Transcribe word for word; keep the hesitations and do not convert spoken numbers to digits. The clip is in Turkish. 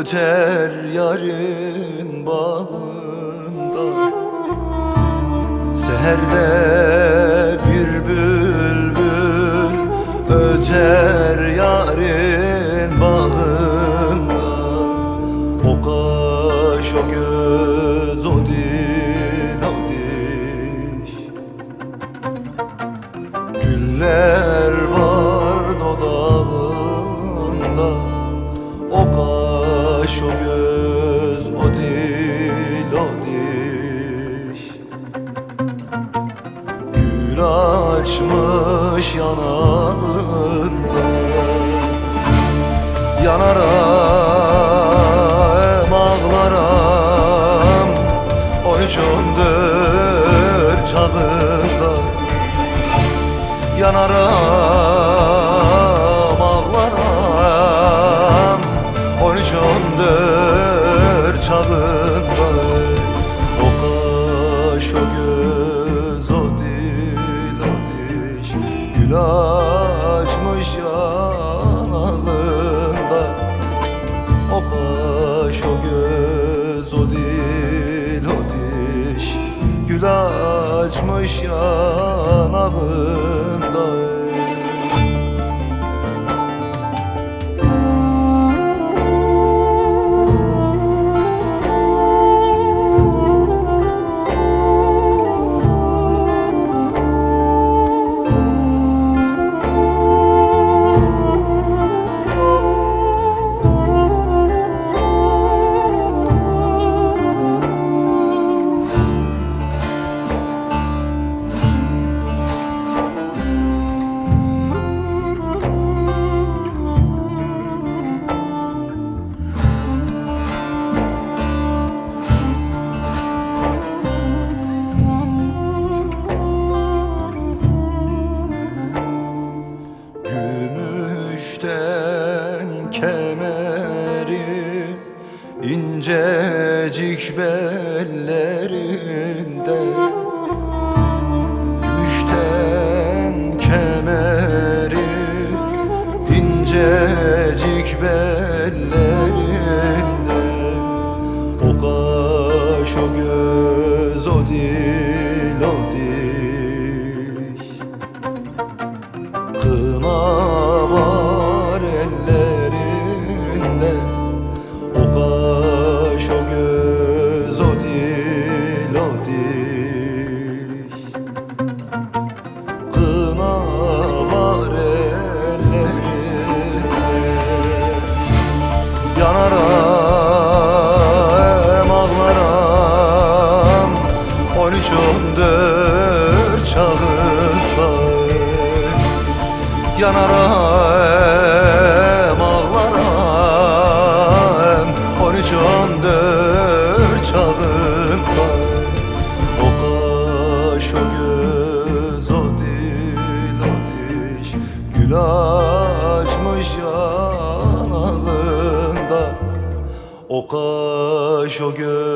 öter yarın bağında. Seherde bir bülbül öter yarın bağında. O kaş, o göz, o dil, o diş. Güller var dudağında. O kaş, o göz, o dil, o diş. Gül açmış yanağında. Yanarım, ağlarım on üç on dört çağında. Yanarım, ağlarım on üç on dört çağında. O kaş, o göz, o dil, o diş. Gül açmış yanağında. O kaş, o göz, o dil, o diş. Gül açmış yanağında. Gümüşten kemeri, incecik bellerinde. Gümüşten kemeri, incecik bellerinde. O kaş, o göz, o dil, o diş. Kına var ellerinde. O kaş, o göz, o dil, o diş. Kına var ellerinde. Yanarım, ağlarım on üç on dört çağında. Yanarım, ağlarım on üç on dört çağında. O kaş, o göz, o dil, o diş. Gül açmış yanağında. O kaş, o göz,